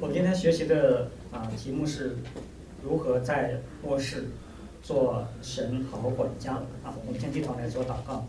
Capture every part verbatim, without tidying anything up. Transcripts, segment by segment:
我们今天学习的啊题目是如何在末世做神好管家啊。我们先低头来做祷告。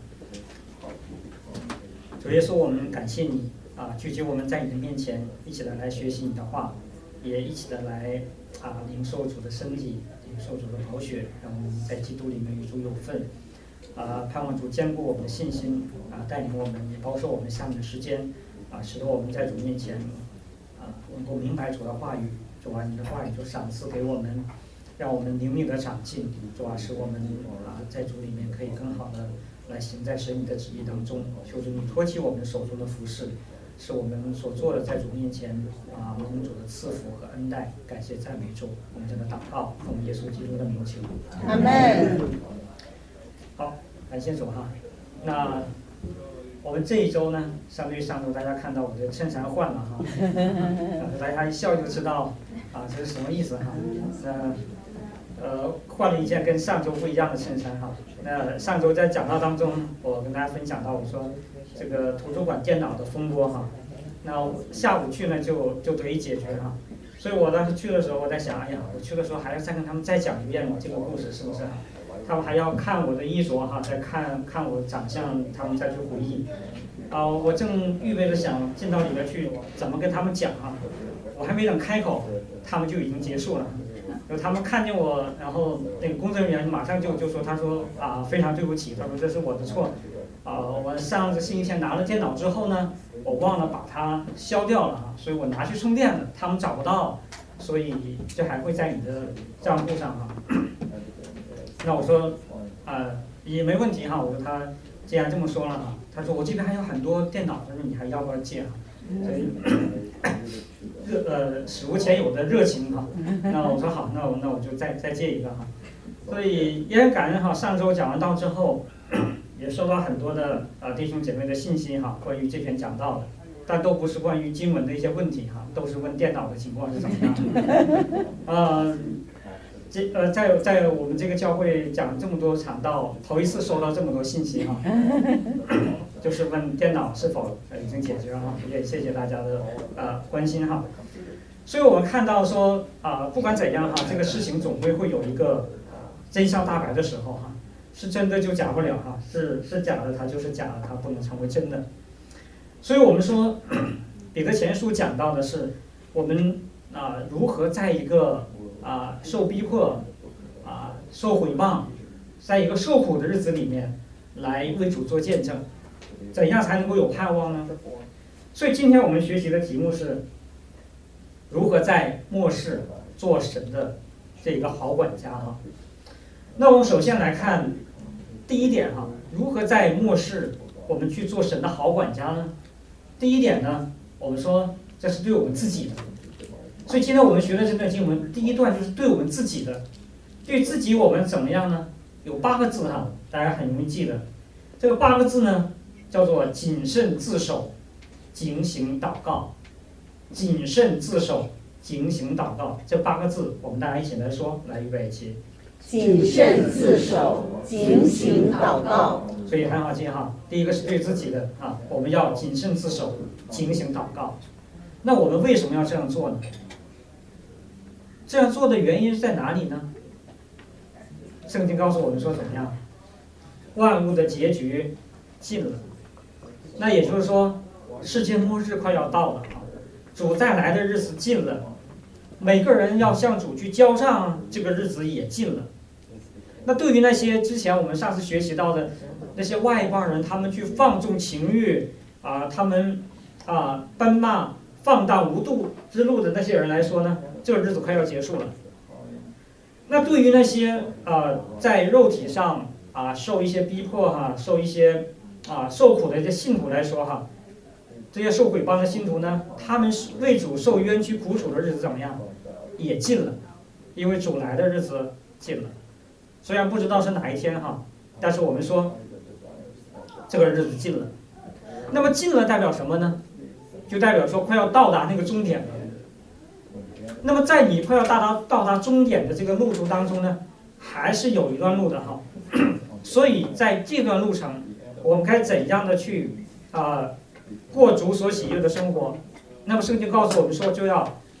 主耶稣，我们感谢你啊，聚集我们在你的面前，一起的来学习你的话，也一起的来啊领受主的身体，领受主的宝血，让我们在基督里面与主有份。啊，盼望主坚固我们的信心啊，带领我们，也保守我们下面的时间啊，使得我们在主面前啊能够明白主的话语。主啊，你的话语就赏赐给我们，让我们灵命的长进。主啊，使我们啊在主里面可以更好的来行在神你的旨意当中。求主你托起我们手中的服事，使我们所做的在主面前啊蒙主的赐福和恩待。感谢赞美主，我们这个祷告奉耶稣基督的名求。 阿门。 好，感谢主哈。那我们这一周呢，相对于上周大家看到我的衬衫换了哈，啊、大家一笑就知道啊这是什么意思哈。那呃换了一件跟上周不一样的衬衫哈。那上周在讲道当中，我跟大家分享到，我说这个图书馆电脑的风波哈。那下午去呢就就得以解决哈。所以我当时去的时候，我在想，哎呀，我去的时候还要再跟他们再讲一遍这个故事，是不是？他们还要看我的衣着哈，再看看我长相，他们再去回忆。啊、呃，我正预备着想进到里面去怎么跟他们讲哈，我还没等开口，他们就已经结束了。就他们看见我，然后那个工作人员马上就就说，他说啊非常对不起，他说这是我的错。啊、呃，我上次星期天拿了电脑之后呢，我忘了把它消掉了哈，所以我拿去充电了，他们找不到，所以这还会在你的账户上哈。那我说，呃，也没问题哈。我说他既然这么说了哈，他说我这边还有很多电脑，他说你还要不要借哈？所以热呃史无前有的热情哈。那我说好，那我那我就再再借一个哈。所以也很感恩哈。上周讲完道之后，也收到很多的呃弟兄姐妹的信息哈，关于这篇讲道的，但都不是关于经文的一些问题哈，都是问电脑的情况是怎么样的。呃。这呃，在在我们这个教会讲这么多场道，头一次收到这么多信息哈，就是问电脑是否已经解决哈，也谢谢大家的呃关心哈。所以我们看到说啊、呃，不管怎样哈，这个事情总归会有一个真相大白的时候哈，是真的就假不了哈，是是假的它就是假的，它不能成为真的。所以我们说，彼得前书讲到的是我们啊、呃、如何在一个啊，受逼迫，啊，受毁谤，在一个受苦的日子里面，来为主做见证，怎样才能够有盼望呢？所以今天我们学习的题目是，如何在末世做神的这个好管家哈。那我们首先来看第一点哈，如何在末世我们去做神的好管家呢？第一点呢，我们说这是对我们自己的。所以今天我们学的这段经文，第一段就是对我们自己的，对自己我们怎么样呢？有八个字哈，大家很容易记得。这个八个字呢，叫做谨慎自守，警醒祷告。谨慎自守，警醒祷告，这八个字，我们大家一起来说，来预备起。 谨慎自守，警醒祷告。 所以很好记哈，第一个是对自己的啊，我们要谨慎自守，警醒祷告。那我们为什么要这样做呢？这样做的原因在哪里呢？圣经告诉我们说怎么样？万物的结局近了，那也就是说，世界末日快要到了啊，主再来的日子近了，每个人要向主去交账，这个日子也近了。那对于那些之前我们上次学习到的那些外邦人，他们去放纵情欲啊，他们啊奔骂、放荡无度之路的那些人来说呢？这个日子快要结束了。那对于那些呃在肉体上啊受一些逼迫哈、啊，受一些啊受苦的一些信徒来说哈，这些受毁谤的信徒呢，他们为主受冤屈苦楚的日子怎么样？也近了，因为主来的日子近了。虽然不知道是哪一天哈，但是我们说这个日子近了。那么近了代表什么呢？就代表说快要到达那个终点了。那么在你快要到达到达终点的这个路途当中呢，还是有一段路的哈。所以在这段路程，我们该怎样的去啊、呃、过主所喜悦的生活？那么圣经告诉我们说，就要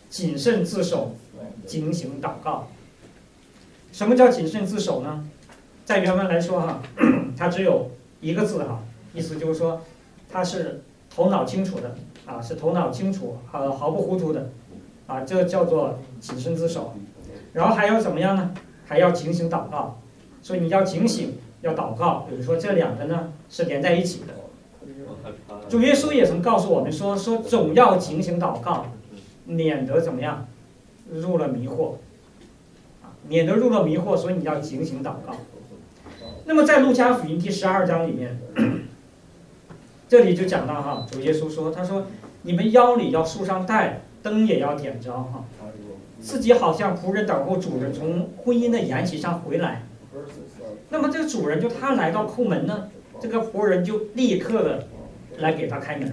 谨慎自守，警醒祷告。什么叫谨慎自守呢？在原文来说哈，它只有一个字哈，意思就是说，它是头脑清楚的啊，是头脑清楚呃毫不糊涂的啊，这叫做谨慎自守。然后还要怎么样呢？还要警醒祷告。所以你要警醒，要祷告。比如说这两个呢是连在一起的。主耶稣也曾告诉我们说，说总要警醒祷告，免得怎么样，入了迷惑，啊，免得入了迷惑，所以你要警醒祷告。那么在路加福音第十二章里面，这里就讲到哈，主耶稣说，他说你们腰里要束上带，灯也要点着哈，自己好像仆人等候主人从婚姻的筵席上回来。那么这个主人就他来到叩门呢，这个仆人就立刻的来给他开门。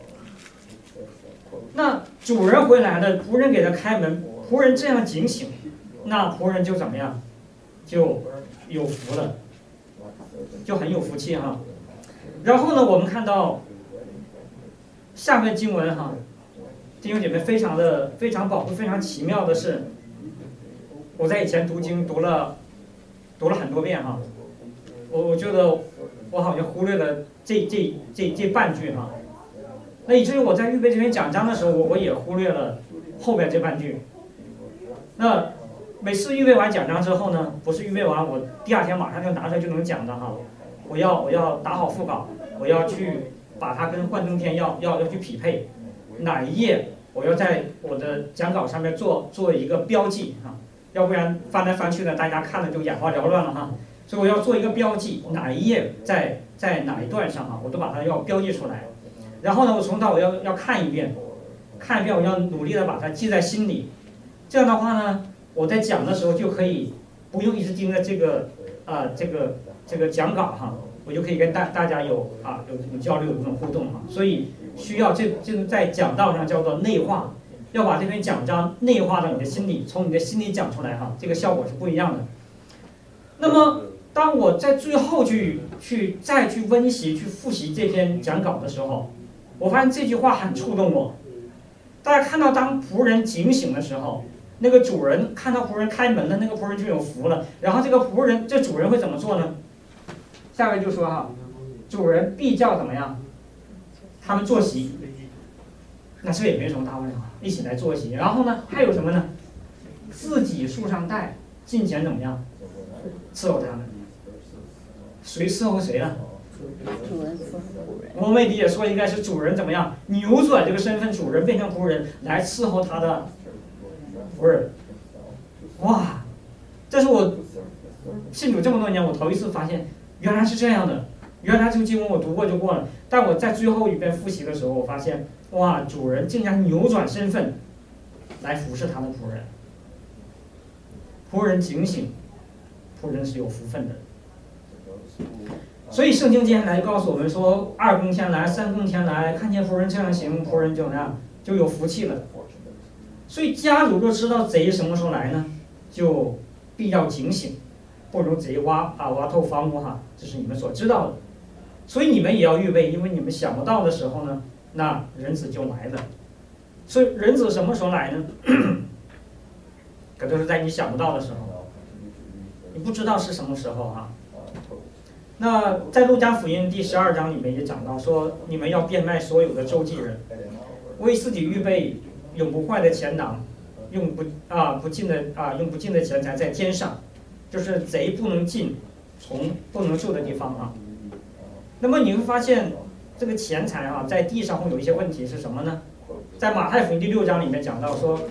那主人回来了，仆人给他开门，仆人这样警醒，那仆人就怎么样，就有福了，就很有福气哈。然后呢，我们看到下面经文哈，弟兄姐妹非常的非常宝贵、非常奇妙的是，我在以前读经读了读了很多遍哈，我我觉得我好像忽略了这这这这半句哈，那以至于我在预备这篇讲章的时候，我我也忽略了后边这半句。那每次预备完讲章之后呢，不是预备完我第二天马上就拿出来就能讲的哈，我要我要打好副稿，我要去把它跟幻灯片要要要去匹配，哪一页我要在我的讲稿上面做做一个标记哈，要不然翻来翻去的大家看了就眼花缭乱了哈，所以我要做一个标记，哪一页在在哪一段上哈，我都把它要标记出来。然后呢，我从头我要要看一遍，看一遍，我要努力的把它记在心里。这样的话呢，我在讲的时候就可以不用一直盯着这个啊、呃、这个这个讲稿哈，我就可以跟大大家有啊有有交流有这种互动哈。所以需要这这个在讲道上叫做内化，要把这篇讲章内化到你的心里，从你的心里讲出来哈，这个效果是不一样的。那么当我在最后去去再去温习去复习这篇讲稿的时候，我发现这句话很触动我。大家看到当仆人警醒的时候，那个主人看到仆人开门了，那个仆人就有福了。然后这个仆人这主人会怎么做呢？下面就说哈，主人必叫怎么样？他们坐席。那这也没什么大不了，一起来坐席。然后呢，还有什么呢？自己束上带，进前怎么样？伺候他们。谁伺候谁了？ 主人伺候仆人。 我们理解说应该是主人怎么样扭转这个身份，主人变成仆人来伺候他的仆人。哇，这是我信主这么多年我头一次发现原来是这样的。原来这个经文我读过就过了，但我在最后一遍复习的时候，我发现哇，主人竟然扭转身份来服侍他的仆人。仆人警醒，仆人是有福分的。所以圣经接下来告诉我们说，二更天来，三更天来，看见仆人这样行，仆人就怎么样，就有福气了。所以家主就知道贼什么时候来呢，就必要警醒，不容贼挖啊挖透房屋哈，这是你们所知道的。所以你们也要预备，因为你们想不到的时候呢，那人子就来了。所以人子什么时候来呢？可就是在你想不到的时候，你不知道是什么时候哈。那在路加福音第十二章里面也讲到说，你们要变卖所有的周济人，为自己预备永不坏的钱囊，用不啊不尽的啊用不尽的钱财在天上，就是贼不能进，虫不能住的地方啊。那么你会发现，这个钱财啊，在地上会有一些问题是什么呢？在马太福音第六章里面讲到说，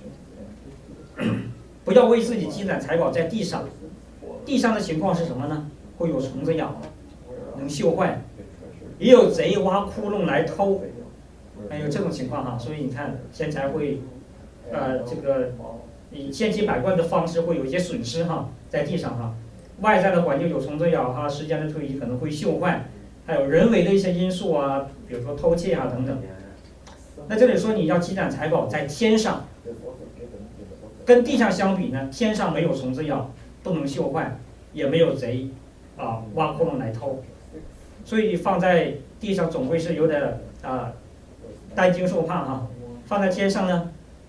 不要为自己积攒财宝在地上，地上的情况是什么呢？会有虫子咬，能锈坏，也有贼挖窟窿来偷，还有这种情况哈。所以你看，钱财会，呃，这个以千奇百怪的方式会有一些损失哈，在地上哈。外在的环境有虫子咬哈，时间的推移可能会锈坏，还有人为的一些因素啊，比如说偷窃啊等等。那这里说你要积攒财宝在天上，跟地上相比呢，天上没有虫子咬，不能锈坏，也没有贼啊挖窟窿来偷，所以放在地上总会是有点啊担惊受怕哈。放在天上呢，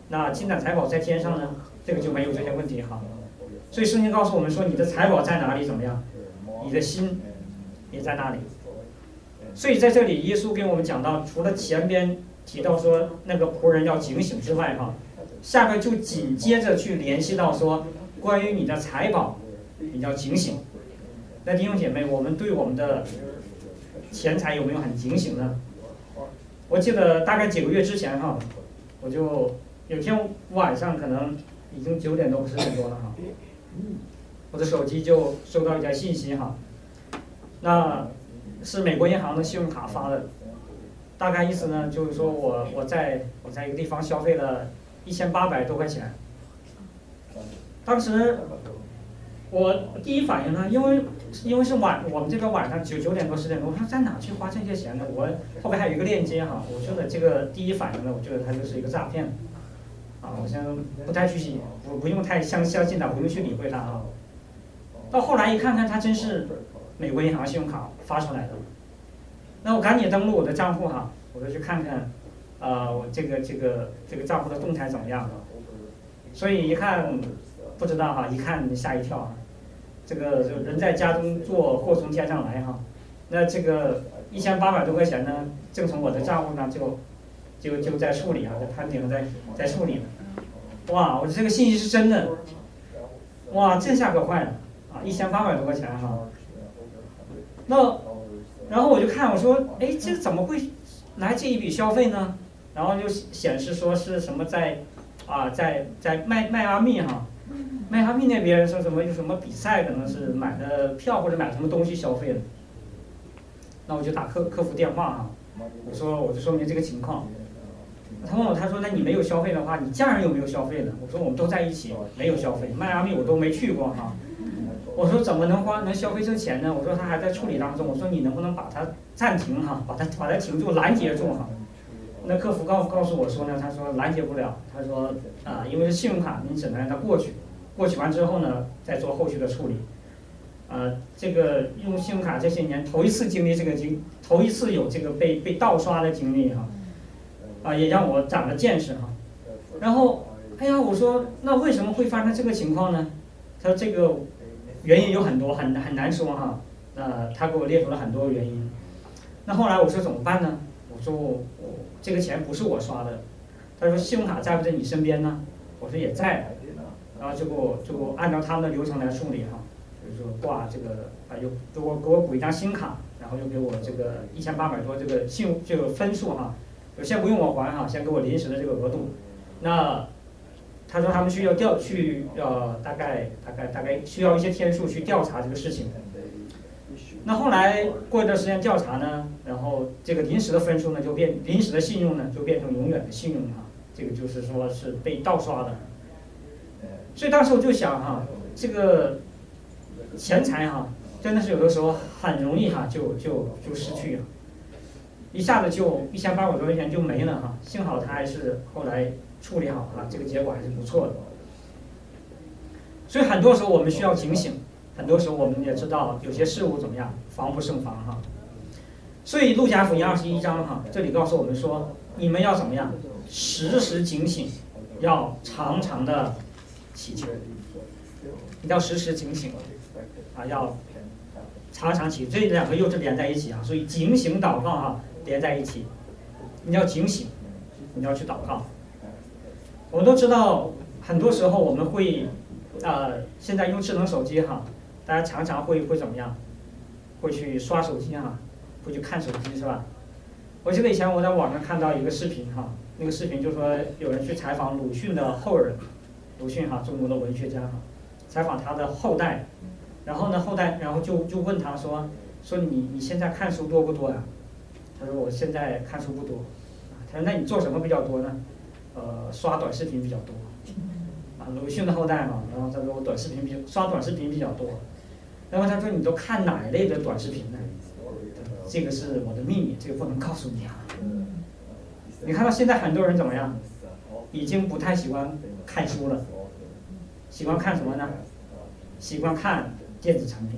那金盏财宝在天上呢，这个就没有这些问题哈。所以圣经告诉我们说，你的财宝在哪里怎么样，你的心也在那里。所以在这里，耶稣给我们讲到，除了前边提到说那个仆人要警醒之外哈，下边就紧接着去联系到说，关于你的财宝，你要警醒。那弟兄姐妹，我们对我们的钱财有没有很警醒呢？我记得大概几个月之前哈，我就有天晚上可能已经九点多十点多了哈，我的手机就收到一条信息哈，那是美国银行的信用卡发的，大概意思呢就是说我我在我在一个地方消费了一千八百多块钱，当时我第一反应呢，因为因为是晚我们这个晚上九九点多十点多，我说在哪去花这些钱呢？我后边还有一个链接哈，我觉得这个第一反应呢，我觉得它就是一个诈骗，啊，我先不太去不不用太相相信它，不用去理会它啊。到后来一看看，它真是美国银行信用卡发出来的，那我赶紧登录我的账户哈，我就去看看，呃，我这个这个这个账户的动态怎么样？所以一看不知道哈，一看你吓一跳啊。这个就人在家中坐，祸从天上来哈。那这个一千八百多块钱呢，正从我的账户呢就就就在处理啊，在盘点在在处理。哇，我这个信息是真的，哇，这下可坏了啊！一千八百多块钱哈。那然后我就看我说，哎，这怎么会来这一笔消费呢？然后就显示说是什么在啊在在迈迈阿密哈。迈阿密那边说什么有什么比赛，可能是买的票或者买什么东西消费了。那我就打客客服电话哈，我说我就说明这个情况。他问我，他说那你没有消费的话，你家人有没有消费呢？我说我们都在一起，没有消费。迈阿密我都没去过哈。我说怎么能花能消费这钱呢？我说他还在处理当中。我说你能不能把它暂停哈，把它把它停住，拦截住哈。那客服告告诉我说呢，他说拦截不了，他说啊、呃，因为是信用卡，你只能让它过去。过去完之后呢，再做后续的处理。呃，这个用信用卡这些年头一次经历这个经，头一次有这个被被盗刷的经历哈，啊、呃，也让我长了见识哈。然后，哎呀，我说那为什么会发生这个情况呢？他说这个原因有很多，很很难说哈。呃，他给我列出了很多原因。那后来我说怎么办呢？我说我我这个钱不是我刷的。他说信用卡在不在你身边呢？我说也在。然后就给我就给我按照他们的流程来处理哈，就是说挂这个啊，又给我给我补一张新卡，然后又给我这个一千八百多这个信用这个分数哈，就先不用我还哈，先给我临时的这个额度。那他说他们需要调去呃大概大概大概需要一些天数去调查这个事情。那后来过一段时间调查呢，然后这个临时的分数呢就变临时的信用呢就变成永远的信用哈，这个就是说是被盗刷的。所以当时我就想哈，这个钱财哈，真的是有的时候很容易哈，就就就失去了，一下子就一千八百多块钱就没了哈。幸好他还是后来处理好哈，这个结果还是不错的。所以很多时候我们需要警醒，很多时候我们也知道有些事物怎么样，防不胜防哈。所以路加福音二十一章哈，这里告诉我们说，你们要怎么样，时时警醒，要常常的祈求，你要时时警醒啊，要常常祈求，这两个又是连在一起啊，所以警醒祷告哈连在一起，你要警醒，你要去祷告。我们都知道，很多时候我们会，呃，现在用智能手机哈，大家常常会会怎么样？会去刷手机哈，会去看手机是吧？我记得以前我在网上看到一个视频哈，那个视频就说有人去采访鲁迅的后人。鲁迅哈，中国的文学家哈，采访他的后代，然后呢后代，然后就就问他说说你你现在看书多不多呀？他说我现在看书不多，他说那你做什么比较多呢？呃，刷短视频比较多，啊，鲁迅的后代嘛，然后他说我短视频比刷短视频比较多，然后他说你都看哪一类的短视频呢？这个是我的秘密，这个不能告诉你啊。你看到现在很多人怎么样？已经不太喜欢看书了，喜欢看什么呢？喜欢看电子产品，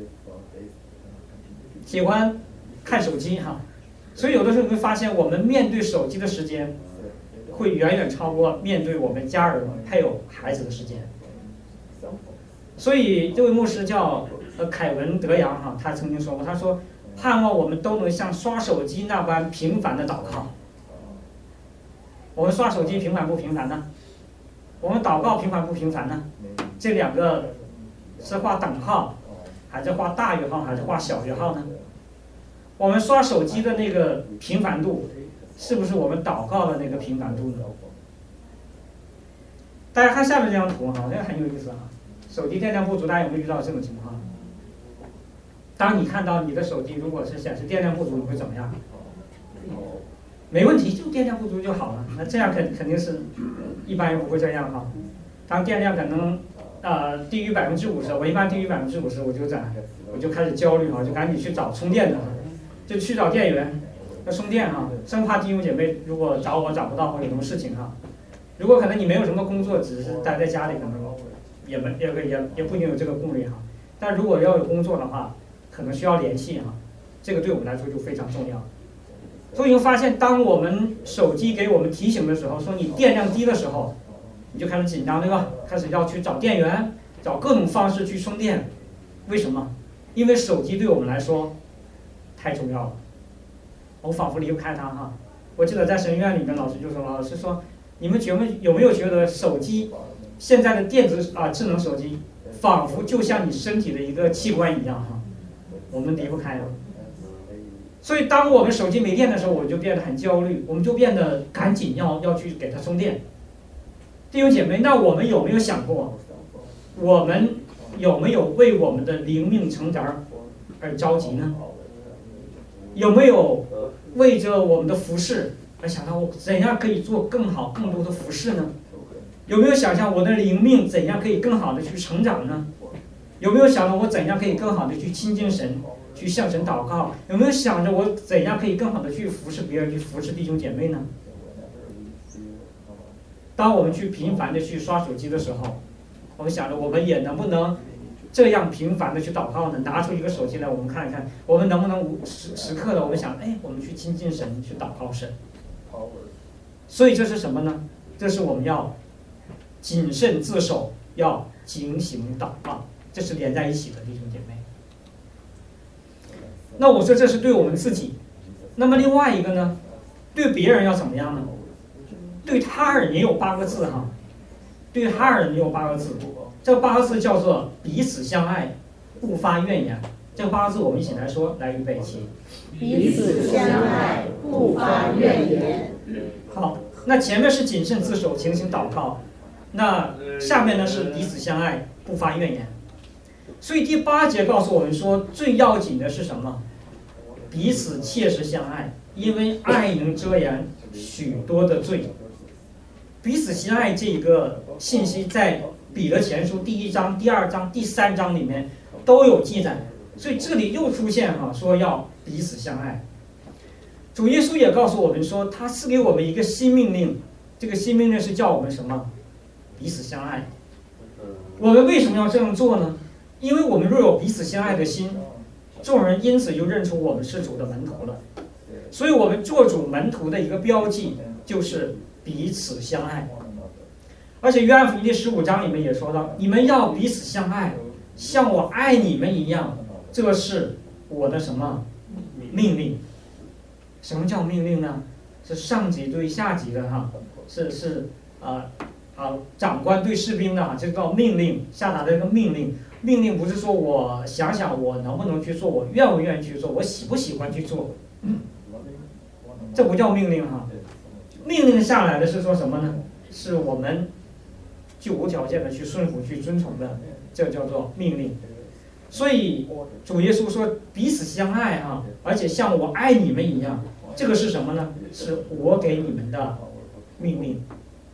喜欢看手机哈。所以有的时候你会发现，我们面对手机的时间， 会远远超过面对我们家人、配偶、孩子的时间。所以这位牧师叫呃凯文德扬哈，他曾经说过，他说盼望我们都能像刷手机那般频繁的祷告。我们刷手机频繁不频繁呢？我们祷告频繁不频繁呢？这两个是画等号，还是画大于号，还是画小于号呢？我们刷手机的那个频繁度，是不是我们祷告的那个频繁度呢？大家看下面这张图哈，这个很有意思啊。手机电量不足，大家有没有遇到这种情况？当你看到你的手机如果是显示电量不足，你会怎么样？没问题，就电量不足就好了。那这样肯肯定是一般人不会这样哈。当电量可能呃低于百分之五十，我一般低于百分之五十，我就在我就开始焦虑哈，就赶紧去找充电的，就去找电源要充电哈，生怕弟兄姐妹如果找我找不到或有什么事情哈。如果可能你没有什么工作，只是待在家里，可能也没也也也不一定有这个顾虑哈。但如果要有工作的话，可能需要联系哈，这个对我们来说就非常重要。所以你会发现，当我们手机给我们提醒的时候，说你电量低的时候，你就开始紧张，对吧？开始要去找电源，找各种方式去充电。为什么？因为手机对我们来说太重要了，我仿佛离不开它哈。我记得在神学院里面，老师就说，老师说，你们觉没有没有觉得手机现在的电子啊智能手机，仿佛就像你身体的一个器官一样哈，我们离不开了。所以当我们手机没电的时候，我们就变得很焦虑，我们就变得赶紧要要去给它充电。弟兄姐妹，那我们有没有想过，我们有没有为我们的灵命成长而着急呢？有没有为着我们的服事而想到我怎样可以做更好更多的服事呢？有没有想象我的灵命怎样可以更好的去成长呢？有没有想到我怎样可以更好的去亲近神，去向神祷告？有没有想着我怎样可以更好的去服侍别人，去服侍弟兄姐妹呢？当我们去频繁的去刷手机的时候，我们想着我们也能不能这样频繁的去祷告呢？拿出一个手机来，我们看一看，我们能不能时时刻的我们想，哎，我们去亲近神，去祷告神。所以这是什么呢？这是我们要谨慎自守，要警醒祷告，这是连在一起的，弟兄姐妹。那我说这是对我们自己，那么另外一个呢，对别人要怎么样呢？对他人也有八个字哈，对他人也有八个字，这八个字叫做彼此相爱，不发怨言。这八个字我们一起来说，来预备起。 彼此相爱，不发怨言。 好，那前面是谨慎自守，警醒祷告，那下面呢是彼此相爱，不发怨言。所以第八节告诉我们说，最要紧的是什么？彼此切实相爱，因为爱能遮掩许多的罪。彼此相爱这个信息在彼得前书第一章、第二章、第三章里面都有记载，所以这里又出现哈、啊，说要彼此相爱。主耶稣也告诉我们说，他赐给我们一个新命令，这个新命令是叫我们什么？彼此相爱。我们为什么要这样做呢？因为我们若有彼此相爱的心，众人因此就认出我们是主的门徒了。所以我们做主门徒的一个标记就是彼此相爱。而且约翰福音第十五章里面也说到，你们要彼此相爱，像我爱你们一样，这是我的什么命令？什么叫命令呢？是上级对下级的哈，是是啊啊长官对士兵的哈，这叫命令，下达的一个命令。命令不是说我想想我能不能去做，我愿不愿意去做，我喜不喜欢去做，这不叫命令哈。命令下来的是说什么呢？是我们就无条件的去顺服、去遵从的，这叫做命令。所以主耶稣说彼此相爱啊，而且像我爱你们一样，这个是什么呢？是我给你们的命令。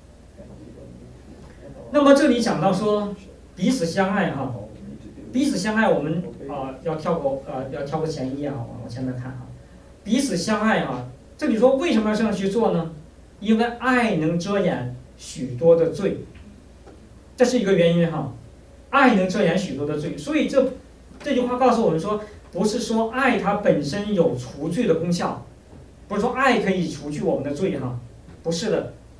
那么这里讲到说彼此相爱哈，彼此相爱我们啊、呃、要跳过呃要跳过前一页啊，往前面看啊，彼此相爱啊，这里说为什么要这样去做呢？因为爱能遮掩许多的罪，这是一个原因哈。爱能遮掩许多的罪，所以这这句话告诉我们说，不是说爱它本身有除罪的功效，不是说爱可以除去我们的罪哈，不是的。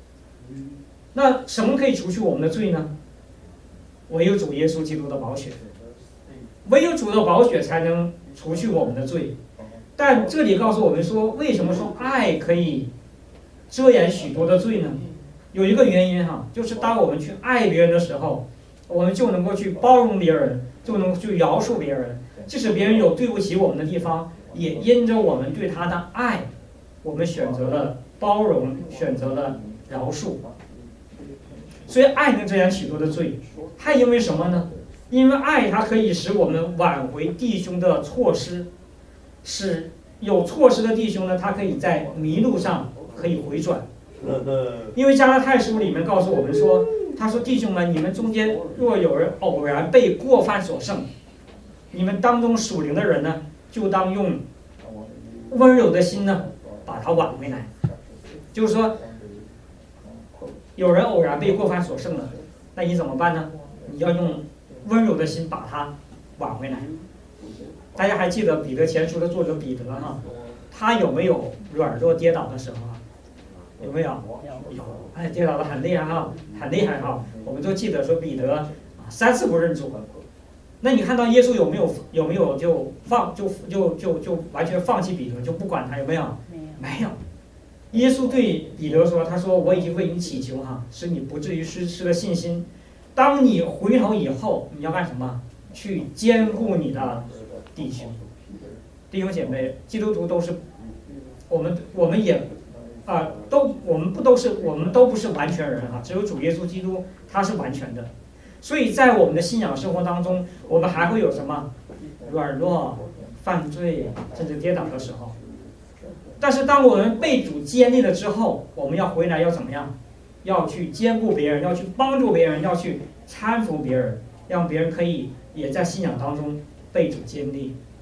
那什么可以除去我们的罪呢？唯有主耶稣基督的宝血，唯有主的宝血才能除去我们的罪。但这里告诉我们说，为什么说爱可以遮掩许多的罪呢？有一个原因哈，就是当我们去爱别人的时候，我们就能够去包容别人，就能够去饶恕别人，即使别人有对不起我们的地方，也因着我们对他的爱，我们选择了包容，选择了饶恕。所以爱能遮掩许多的罪，还因为什么呢？因为爱它可以使我们挽回弟兄的错失，使有错失的弟兄呢，他可以在迷路上可以回转。因为加拉太书里面告诉我们说，他说弟兄们，你们中间若有人偶然被过犯所胜，你们当中属灵的人呢，就当用温柔的心呢把他挽回来。就是说有人偶然被过犯所胜了，那你怎么办呢？你要用温柔的心把他挽回来。大家还记得彼得前书的作者彼得哈，他有没有软弱跌倒的时候啊？有没有？有，哎，跌倒的很厉害哈，很厉害哈。我们都记得说彼得啊三次不认主。那你看到耶稣有没有有没有就放就就就就完全放弃彼得，就不管他有没有？没有。耶稣对彼得说：“他说我已经为你祈求哈，使你不至于失失了信心。当你回头以后，你要干什么？去兼顾你的弟兄。弟兄姐妹，基督徒都是我们我们也啊、呃、都我们不都是我们都不是完全人哈，只有主耶稣基督他是完全的。所以在我们的信仰生活当中，我们还会有什么软弱、犯罪，甚至跌倒的时候。”但是当我们被主接纳了之后，我们要回来要怎么样？要去兼顾别人，要去帮助别人，要去搀扶别人，让别人可以也在信仰当中被主接纳。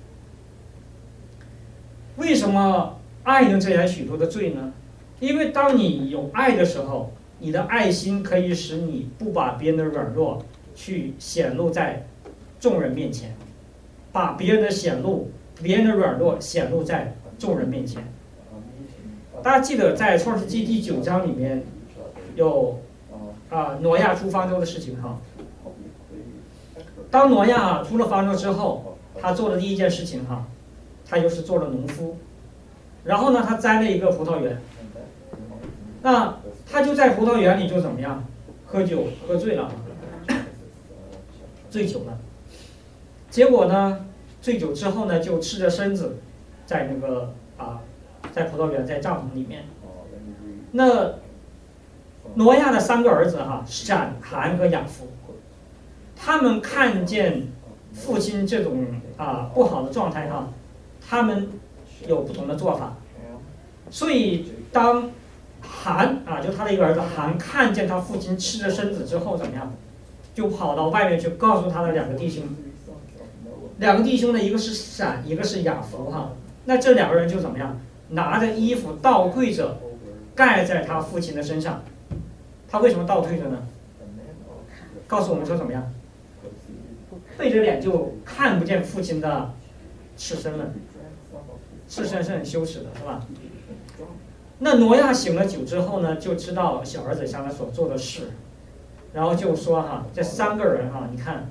为什么爱能遮掩许多的罪呢？因为当你有爱的时候，你的爱心可以使你不把别人的软弱去显露在众人面前，把别人的显露、别人的软弱显露在众人面前。大家记得在创世纪第九章里面有啊挪亚出方舟的事情哈。当挪亚出了方舟之后，他做的第一件事情哈，他就是做了农夫。然后呢，他栽了一个葡萄园。那他就在葡萄园里就怎么样，喝酒喝醉了，醉酒了。结果呢，醉酒之后呢，就赤着身子在那个啊。在葡萄园，在帐篷里面，那挪亚的三个儿子哈，闪、含和雅弗，他们看见父亲这种啊不好的状态哈，他们有不同的做法。所以当含啊，就他的一个儿子含看见他父亲赤着身子之后怎么样，就跑到外面去告诉他的两个弟兄。两个弟兄呢，一个是闪，一个是雅弗哈。那这两个人就怎么样？拿着衣服倒跪着盖在他父亲的身上。他为什么倒退着呢？告诉我们说怎么样？背着脸就看不见父亲的赤身了。赤身是很羞耻的，是吧？那挪亚醒了酒之后呢，就知道小儿子向他所做的事，然后就说哈，这三个人哈，你看，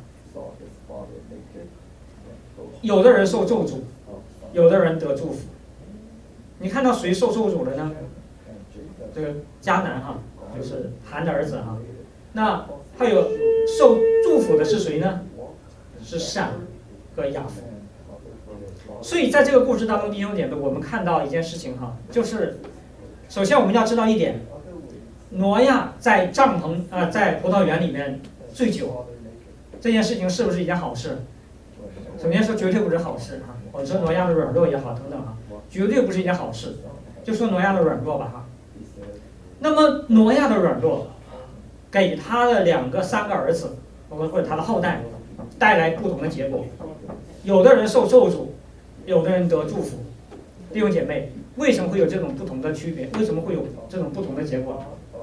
有的人受咒诅，有的人得祝福。你看到谁受咒诅了呢？这个迦南哈，就是含的儿子哈。那还有受祝福的是谁呢？是闪和雅弗。所以在这个故事当中，弟兄姐妹，我们看到一件事情哈，就是首先我们要知道一点，挪亚在帐篷啊、呃，在葡萄园里面醉酒，这件事情是不是一件好事？首先说绝对不是好事哈。我说挪亚的软弱也好等等啊，绝对不是一件好事。就说挪亚的软弱吧哈。那么挪亚的软弱，给他的两个、三个儿子，或者他的后代，带来不同的结果。有的人受咒诅，有的人得祝福。弟兄姐妹，为什么会有这种不同的区别？为什么会有这种不同的结果？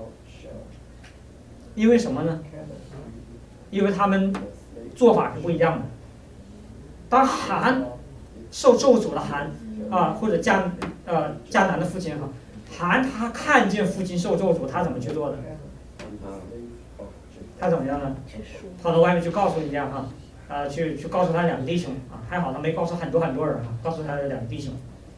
因为什么呢？因为他们做法是不一样的。当含受咒诅的含啊，或者迦呃迦南的父亲哈， 韩他看见父亲受咒诅，他怎么去做的？他怎么样呢？跑到外面去告诉人家哈，啊、呃，去去告诉他两个弟兄啊，还好他没告诉很多很多人啊，告诉他的两个弟兄。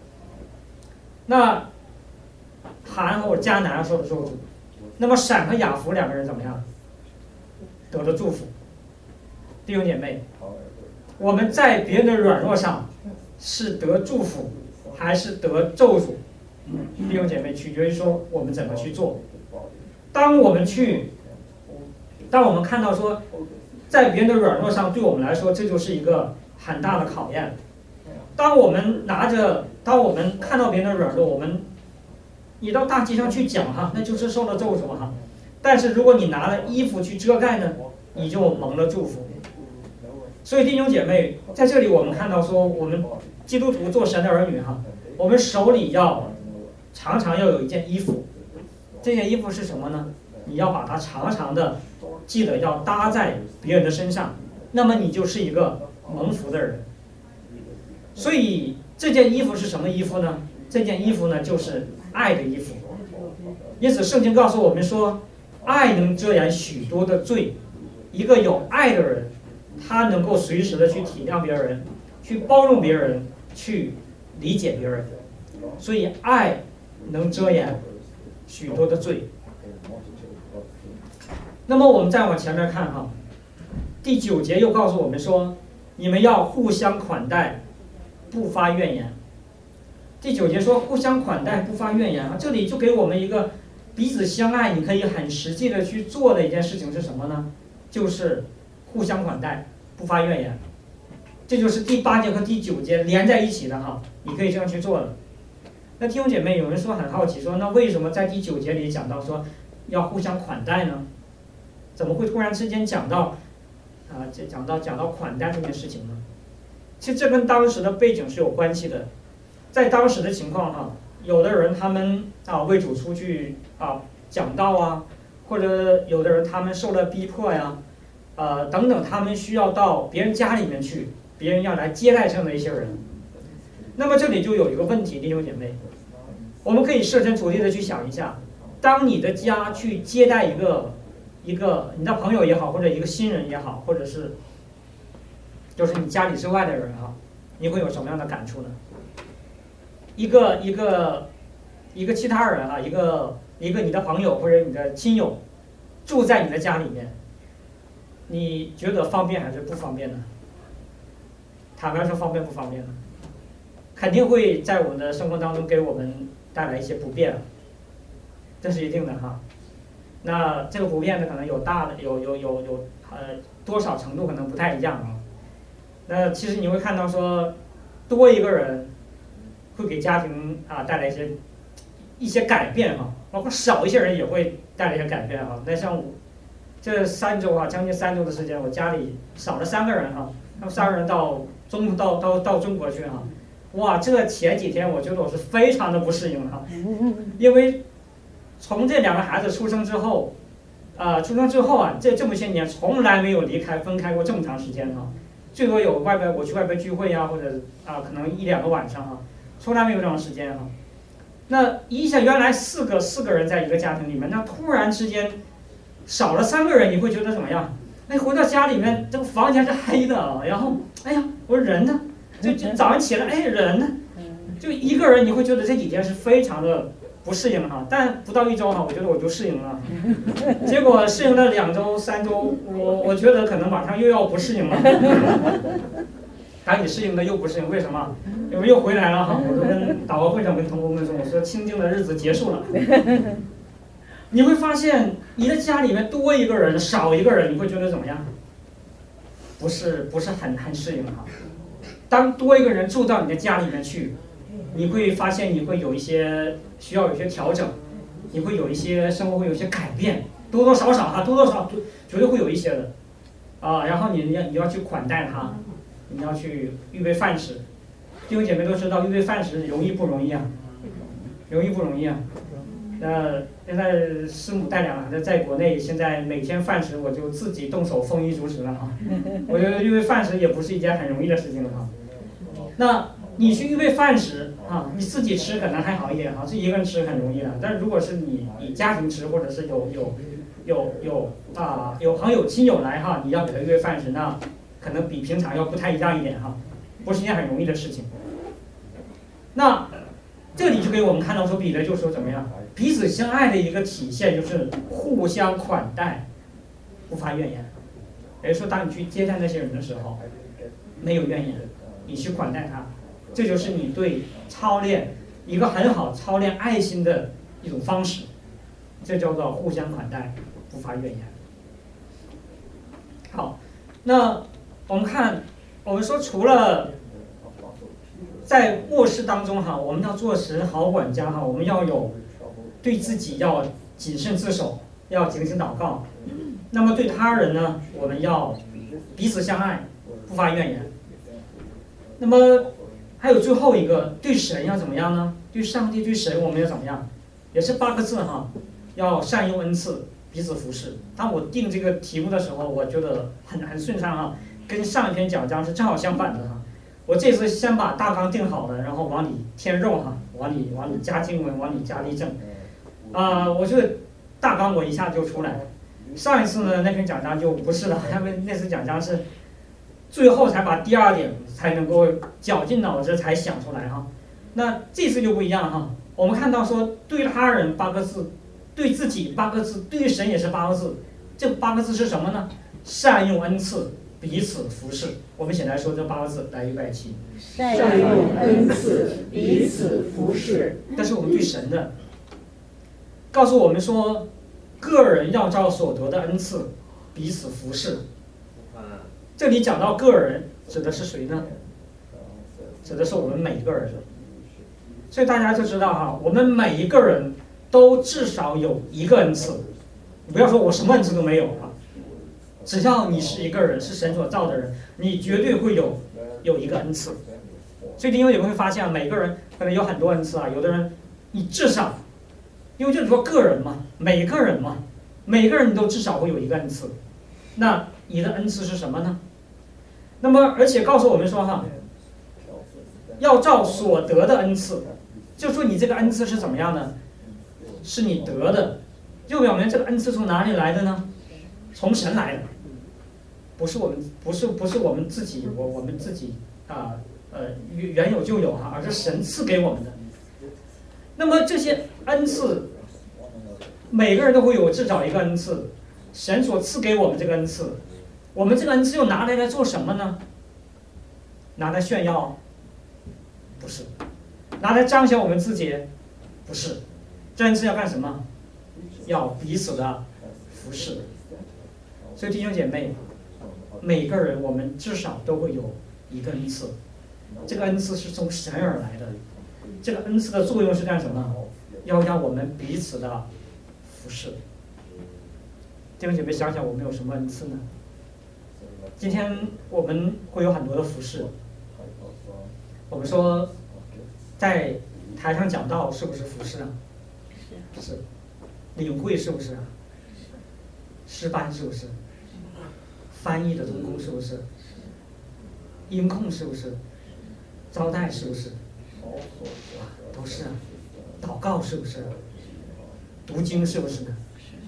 那韩和迦南受的咒诅，那么闪和雅弗两个人怎么样？得了祝福。弟兄姐妹，我们在别人的软弱上是得祝福还是得咒诅？弟兄姐妹，取决于说我们怎么去做。当我们去，当我们看到说，在别人的软弱上，对我们来说这就是一个很大的考验。当我们拿着，当我们看到别人的软弱，我们你到大街上去讲哈，那就是受了咒诅哈。但是如果你拿了衣服去遮盖呢，你就蒙了祝福。所以弟兄姐妹，在这里我们看到说，我们基督徒做神的儿女哈，我们手里要常常要有一件衣服，这件衣服是什么呢？你要把它常常的记得要搭在别人的身上，那么你就是一个蒙福的人。所以这件衣服是什么衣服呢？这件衣服呢就是爱的衣服。因此圣经告诉我们说，爱能遮掩许多的罪。一个有爱的人，他能够随时的去体谅别人，去包容别人，去理解别人。所以爱能遮掩许多的罪。那么我们再往前面看哈，第九节又告诉我们说，你们要互相款待，不发怨言。第九节说互相款待，不发怨言啊，这里就给我们一个彼此相爱，你可以很实际的去做的一件事情是什么呢？就是互相款待，不发怨言。这就是第八节和第九节连在一起的哈，你可以这样去做的。那弟兄姐妹，有人说很好奇说，那为什么在第九节里讲到说要互相款待呢？怎么会突然之间讲到啊、呃，讲到讲到款待这件事情呢？其实这跟当时的背景是有关系的。在当时的情况哈，有的人他们啊为主出去啊讲道啊，或者有的人他们受了逼迫呀，呃等等，他们需要到别人家里面去，别人要来接待这样的一些人。那么这里就有一个问题，弟兄姐妹，我们可以设身处地的去想一下，当你的家去接待一个一个你的朋友也好，或者一个新人也好，或者是就是你家里之外的人哈，你会有什么样的感触呢？一个一个一个其他人啊，一个一个你的朋友或者你的亲友住在你的家里面，你觉得方便还是不方便呢？坦白说，方便不方便呢？肯定会在我们的生活当中给我们带来一些不便，这是一定的哈。那这个不便呢，可能有大的有有有有呃多少程度可能不太一样啊。那其实你会看到说，多一个人会给家庭啊带来一些一些改变哈，包括少一些人也会带来一些改变哈。那像我这三周啊，将近三周的时间，我家里少了三个人哈，他们三个人到中到到到中国去哈。哇，这前几天我觉得我是非常的不适应哈，因为从这两个孩子出生之后，啊、呃，出生之后啊，这这么些年从来没有离开分开过这么长时间哈，最多有外边我去外边聚会呀、啊，或者啊、呃、可能一两个晚上哈，从来没有这种时间哈。那一下原来四个四个人在一个家庭里面，那突然之间少了三个人，你会觉得怎么样？哎，回到家里面这个房间是黑的啊，然后哎呀，我说人呢？就就早上起来，哎，人呢？就一个人，你会觉得这几天是非常的不适应哈。但不到一周哈，我觉得我就适应了。结果适应了两周、三周，我我觉得可能马上又要不适应了。赶紧适应的又不适应，为什么？因为又回来了哈。我就跟祷告会上跟同工们说，我说清静的日子结束了。你会发现你的家里面多一个人少一个人，你会觉得怎么样？不是不是很很适应哈。当多一个人住到你的家里面去，你会发现你会有一些需要有一些调整，你会有一些生活会有一些改变，多多少少哈，多多少少绝对会有一些的，啊，然后你要你要去款待他，你要去预备饭食。弟兄姐妹都知道预备饭食容易不容易啊？容易不容易啊？那现在师母带两个孩子在国内，现在每天饭食我就自己动手丰衣足食了哈。我觉得预备饭食也不是一件很容易的事情哈。那你去预备饭食啊，你自己吃可能还好一点哈，自己一个人吃很容易的。但是如果是你你家庭吃，或者是有有有有啊有朋友亲友来哈，你要给他预备饭食，那可能比平常要不太一样一点哈，不是一件很容易的事情。那这里就给我们看到说，彼得就说怎么样，彼此相爱的一个体现就是互相款待，不发怨言。也就是说，当你去接待那些人的时候，没有怨言，你去款待他，这就是你对操练一个很好操练爱心的一种方式，这叫做互相款待，不发怨言。好，那我们看，我们说除了在卧室当中哈，我们要做神好管家哈，我们要有对自己要谨慎自守，要警醒祷告。那么对他人呢，我们要彼此相爱，不发怨言。那么还有最后一个，对神要怎么样呢？对上帝、对神，我们要怎么样？也是八个字哈，要善用恩赐，彼此服侍。当我定这个题目的时候，我觉得很很顺畅哈，跟上一篇讲章是正好相反的哈。我这次先把大纲定好了，然后往里添肉哈，往里往里加经文，往里加例证。啊、呃，我觉得大纲我一下就出来了。上一次呢，那篇讲章就不是了，他们那次讲章是最后才把第二点才能够绞尽脑汁才想出来哈。那这次就不一样哈，我们看到说对他人八个字，对自己八个字，对神也是八个字。这八个字是什么呢？善用恩赐，彼此服侍。我们先来说这八个字，来预备起。 善用恩赐，彼此服侍。 但是我们对神的告诉我们说，个人要照所得的恩赐彼此服侍。这里讲到个人，指的是谁呢？指的是我们每一个人。所以大家就知道哈，我们每一个人都至少有一个恩赐。不要说我什么恩赐都没有啊，只要你是一个人，是神所造的人，你绝对会有有一个恩赐。所以弟兄姐妹会发现，每个人可能有很多恩赐啊，有的人你至少，因为就是说个人嘛，每个人嘛，每个人你都至少会有一个恩赐。那你的恩赐是什么呢？那么而且告诉我们说哈，要照所得的恩赐，就说你这个恩赐是怎么样的？是你得的，就表明这个恩赐从哪里来的呢？从神来的，不是我们，不是不是我们自己，我我们自己啊呃原有就有哈，而是神赐给我们的。那么这些恩赐，每个人都会有至少一个恩赐，神所赐给我们这个恩赐，我们这个恩赐又拿来来做什么呢？拿来炫耀？不是。拿来彰显我们自己？不是。这恩赐要干什么？要彼此的服侍。所以弟兄姐妹，每个人我们至少都会有一个恩赐，这个恩赐是从神而来的。这个恩赐的作用是干什么？要让我们彼此的服侍。弟兄姐妹，想想我们有什么恩赐呢？今天我们会有很多的服侍。我们说，在台上讲道是不是服侍啊？是。领会是不是？诗班是不是？翻译的同工是不是？音控是不是？招待是不是？都是啊。祷告是不是？读经是不是呢？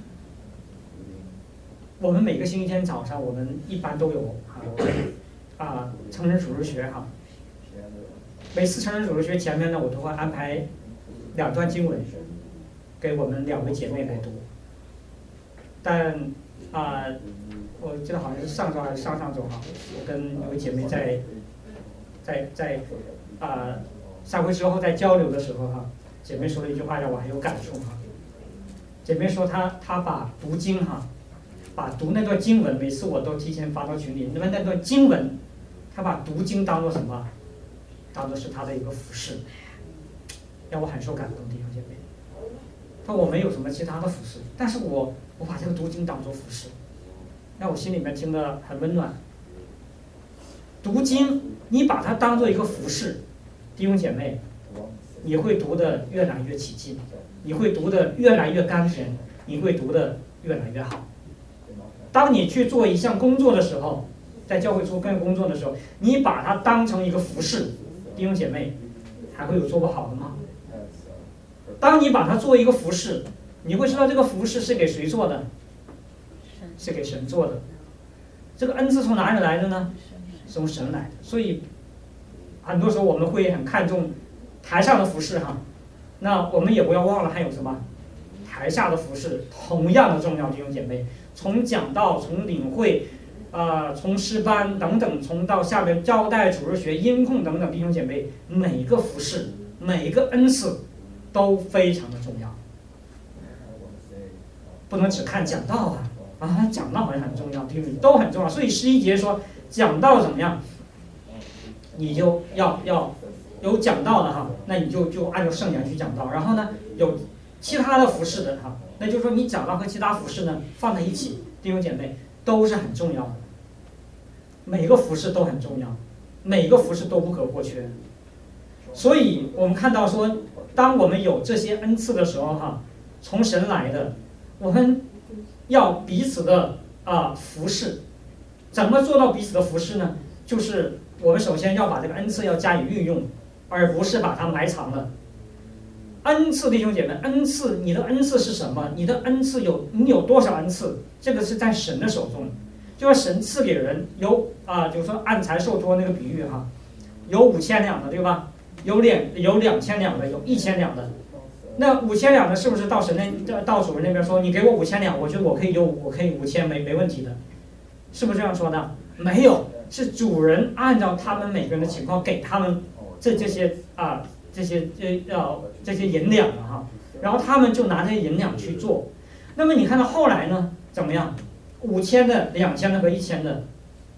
我们每个星期天早上，我们一般都有啊啊成人主日学哈。每次成人主日学前面呢，我都会安排两段经文给我们两位姐妹来读。但啊、呃，我记得好像是上周还是上上周哈，我跟有位姐妹在在在啊、呃、下回之后在交流的时候哈，姐妹说了一句话让我很有感触哈。姐妹说她她把读经哈，把读那段经文，每次我都提前发到群里，那么那段经文，她把读经当做什么？当做是她的一个服侍，让我很受感动，弟兄姐妹。她我没有什么其他的服侍，但是我我把这个读经当作服侍，让我心里面听得很温暖。读经，你把它当做一个服侍，弟兄姐妹，你会读得越来越起劲，你会读得越来越甘甜，你会读得越来越好。当你去做一项工作的时候，在教会做干工作的时候，你把它当成一个服侍， 弟兄姐妹，还会有做不好的吗？当你把它作为一个服饰，你会知道这个服饰是给谁做的？是给神做的。这个恩赐从哪里来的呢？是从神来的。所以很多时候我们会很看重台上的服饰哈，那我们也不要忘了还有什么台下的服饰同样的重要，弟兄姐妹。从讲道，从领会，啊、呃，从诗班等等，从到下面招待、主日学、音控等等，弟兄姐妹，每个服饰，每个恩赐都非常的重要，不能只看讲道啊啊，讲道好像很重要，弟兄都很重要。所以十一节说讲道怎么样，你就要要有讲道的哈，那你就就按照圣言去讲道，然后呢有其他的服饰的哈。那就是说，你讲道和其他服饰呢放在一起，弟兄姐妹都是很重要的，每个服饰都很重要，每个服饰都不可或缺。所以我们看到说，当我们有这些恩赐的时候，哈，从神来的，我们要彼此的啊、呃、服侍。怎么做到彼此的服侍呢？就是我们首先要把这个恩赐要加以运用，而不是把它埋藏了。恩赐，弟兄姐妹，恩赐，你的恩赐是什么？你的恩赐有，你有多少恩赐？这个是在神的手中，就说神赐给人有啊，就是说按财受托那个比喻哈，有五千两的，对吧？有两有两千两的，有一千两的。那五千两的是不是到神那到主人那边说，你给我五千两，我觉得我可以有，我可以五千没没问题的，是不是这样说的？没有，是主人按照他们每个人的情况给他们这这些啊。这些这呃这些银两了哈，然后他们就拿这些银两去做。那么你看到后来呢，怎么样？五千的、两千的和一千的，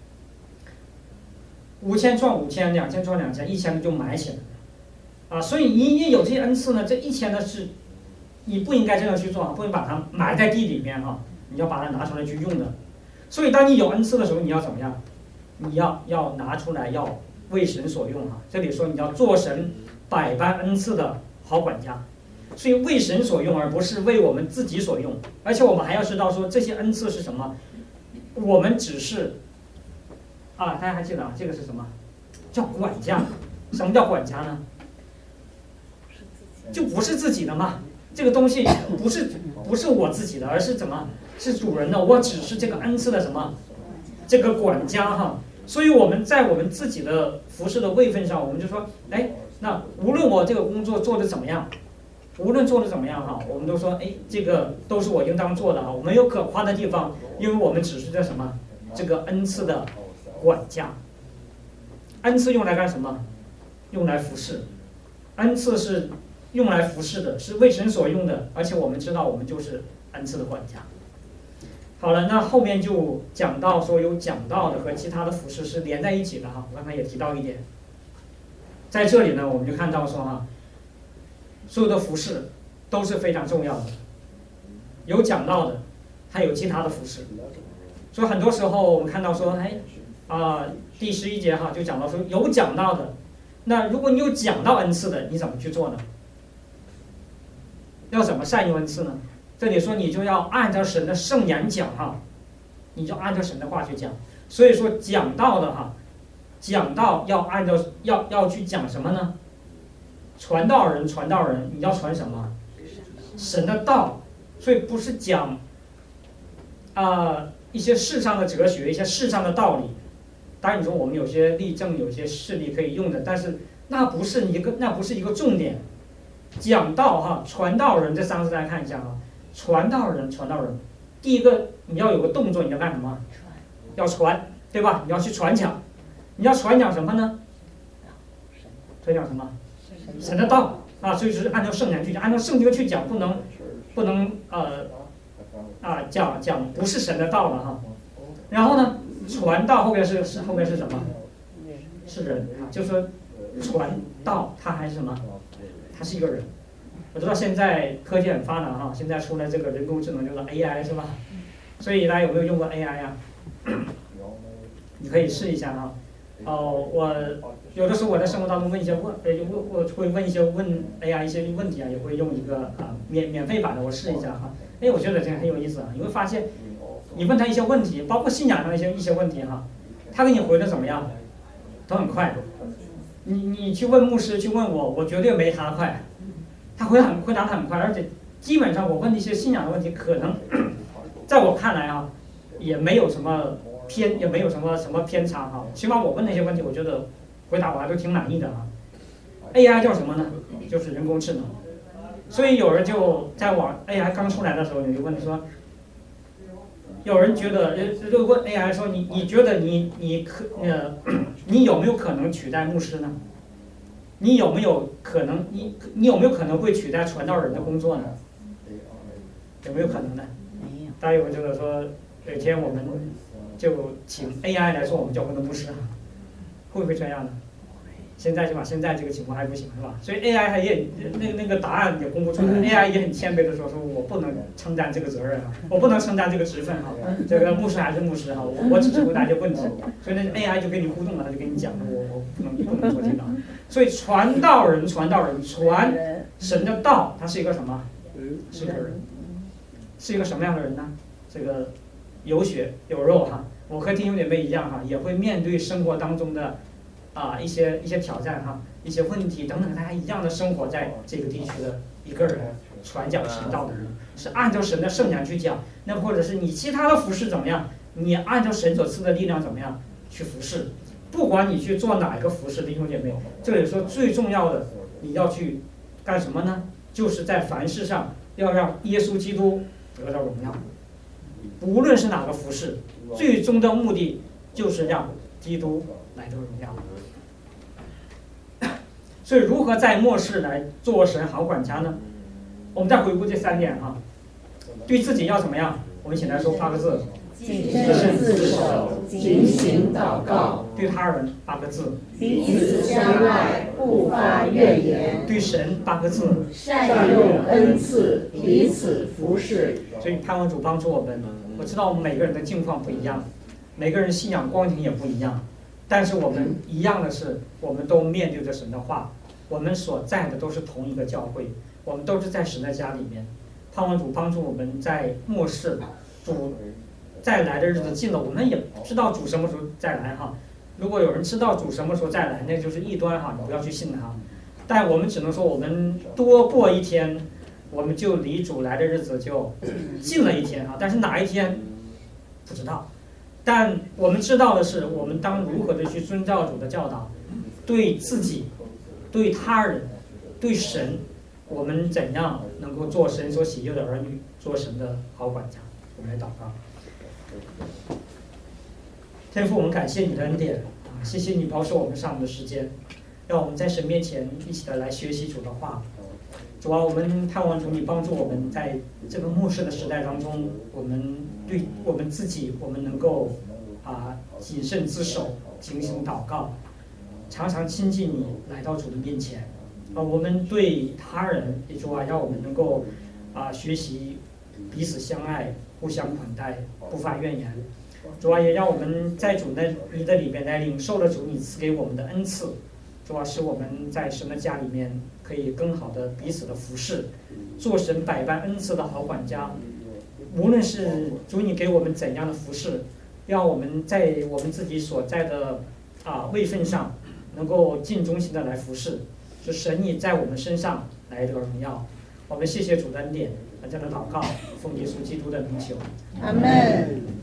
五千赚五千，两千赚两千，一千的就埋起来了啊。所以你也有这些恩赐呢，这一千的是你不应该这样去做，不能把它埋在地里面哈，你要把它拿出来去用的。所以当你有恩赐的时候，你要怎么样？你要要拿出来，要为神所用哈。这里说你要做神百般恩赐的好管家，所以为神所用，而不是为我们自己所用。而且我们还要知道说，这些恩赐是什么？我们只是啊，大家还记得啊？这个是什么？叫管家。什么叫管家呢？就不是自己的嘛。这个东西不是不是我自己的，而是怎么？是主人的。我只是这个恩赐的什么？这个管家哈。所以我们在我们自己的服侍的位分上，我们就说，哎。那无论我这个工作做得怎么样，无论做得怎么样哈，我们都说，哎，这个都是我应当做的哈。我们有可夸的地方，因为我们只是这什么，这个恩赐的管家。恩赐用来干什么？用来服侍。恩赐是用来服侍的，是为神所用的，而且我们知道我们就是恩赐的管家。好了，那后面就讲到说有讲道的和其他的服侍是连在一起的哈。我刚才也提到一点。在这里呢，我们就看到说哈，所有的服饰都是非常重要的，有讲道的，还有其他的服饰。所以很多时候我们看到说，哎，啊、呃，第十一节哈就讲到说有讲道的，那如果你有讲道恩赐的，你怎么去做呢？要怎么善用恩赐呢？这里说你就要按照神的圣言讲哈，你就按照神的话去讲。所以说讲道的哈。讲道要按照要要去讲什么呢？传道人，传道人，你要传什么？神的道。所以不是讲啊、呃、一些世上的哲学，一些世上的道理。当然你说我们有些例证，有些事例可以用的，但是那不是一个那不是一个重点。讲道哈，传道人这三个字大家看一下啊，传道人，传道人，第一个你要有个动作，你要干什么？要传，对吧？你要去传讲。你要传讲什么呢？传讲什么？神的道啊，所以就是按照圣言去讲，按照圣经去讲，不能不能呃啊讲讲不是神的道了哈。然后呢，传道后边是是后边是什么？是人啊，就是说传道他还是什么？他是一个人。我知道现在科技很发达哈，现在出来这个人工智能就是 A I 是吧？所以大家有没有用过 A I 啊？你可以试一下哈。哦，我有的时候我在生活当中问一些问，呃，问我会问一些问 A I 一些问题啊，也会用一个啊免免费版的，我试一下哈。哎，我觉得这个很有意思啊，你会发现，你问他一些问题，包括信仰上的一些一些问题哈，他给你回的怎么样，都很快， 你你去问牧师，去问我，我绝对没他快，他会很回答的很快，而且基本上我问的一些信仰的问题，可能在我看来啊，也没有什么偏，也没有什么什么偏差哈。起码我问那些问题，我觉得回答我还都挺满意的啊。A I 叫什么呢？就是人工智能。所以有人就在网 A I 刚出来的时候，你就问说，有人觉得就问 A I 说你你觉得你你可呃你有没有可能取代牧师呢？你有没有可能你你有没有可能会取代传道人的工作呢？有没有可能呢？ 没有。 大家有没有觉得说有一天我们就请 A I 来做我们教会的牧师啊？会不会这样呢？现在是吧？现在这个情况还不行是吧？所以 A I 还也那那个答案也公布出来 ，A I 也很谦卑的说说我不能承担这个责任啊，我不能承担这个职分哈。这个牧师还是牧师哈，我我只是回答一些问题。所以那 A I 就跟你互动了，他就跟你讲了，我我不能不能做这个。所以传道人传道人传神的道，他是一个什么？是一个人，是一个什么样的人呢？这个有血有肉哈。我和弟兄姐妹一样哈，也会面对生活当中的。啊，一些一些挑战哈，一些问题等等，大家一样的生活在这个地区的一个人，传讲神道的人，是按照神的圣言去讲。那或者是你其他的服侍怎么样，你按照神所赐的力量怎么样去服侍。不管你去做哪一个服侍，弟兄姐妹，这里说最重要的，你要去干什么呢？就是在凡事上要让耶稣基督得到荣耀。无论是哪个服侍，最终的目的就是让基督来得荣耀。所以如何在末世来做神好管家呢？我们再回顾这三点哈，对自己要怎么样？我们一起来说八个字： 谨慎自守，警醒祷告； 对他人八个字： 彼此相爱，不发怨言； 对神八个字： 善用恩赐，彼此服侍。 所以盼望主帮助我们。我知道我们每个人的境况不一样，每个人信仰光景也不一样，但是我们一样的是，我们都面对着神的话。我们所在的都是同一个教会，我们都是在神的家里面。盼望主帮助我们在末世，主再来的日子近了，我们也不知道主什么时候再来哈。如果有人知道主什么时候再来，那就是异端哈，你不要去信他。但我们只能说，我们多过一天，我们就离主来的日子就近了一天啊。但是哪一天不知道，但我们知道的是，我们当如何的去遵照主的教导，对自己。对他人，对神，我们怎样能够做神所喜悦的儿女，做神的好管家？我们来祷告。天父，我们感谢你的恩典啊，谢谢你保守我们上午的时间，让我们在神面前一起的来学习主的话。主啊，我们盼望主你帮助我们在这个末世的时代当中，我们对我们自己，我们能够啊谨慎自守，警醒祷告。常常亲近你，来到主的面前，啊，我们对他人，也主啊，让我们能够啊学习彼此相爱，互相款待，不发怨言。主啊，也让我们在主的你的里边来领受了主你赐给我们的恩赐。主啊，使我们在神的家里面可以更好的彼此的服侍，做神百般恩赐的好管家。无论是主你给我们怎样的服侍，让我们在我们自己所在的啊位分上。能够尽忠心的来服侍，是神你在我们身上来得荣耀。我们谢谢主的恩典，大家的祷告，奉耶稣基督的名求， 阿门。